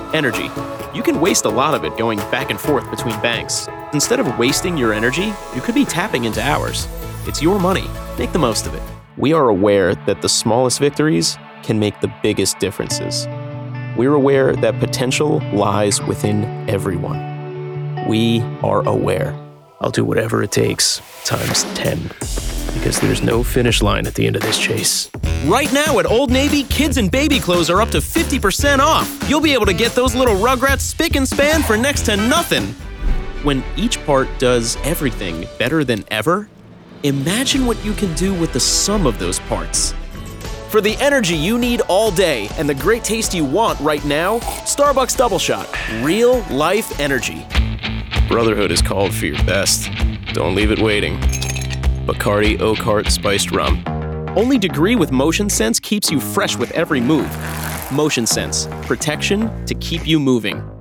Energy. You can waste a lot of it going back and forth between banks. Instead of wasting your energy, you could be tapping into ours. It's your money. Make the most of it. We are aware that the smallest victories can make the biggest differences. We're aware that potential lies within everyone. We are aware. I'll do whatever it takes, times 10. Because there's no finish line at the end of this chase. Right now at Old Navy, kids and baby clothes are up to 50% off. You'll be able to get those little Rugrats spick and span for next to nothing. When each part does everything better than ever, imagine what you can do with the sum of those parts. For the energy you need all day and the great taste you want right now, Starbucks Double Shot. Real life energy. Brotherhood is called for your best. Don't leave it waiting. Bacardi Oak Spiced Rum. Only Degree with Motion Sense keeps you fresh with every move. Motion Sense. Protection to keep you moving.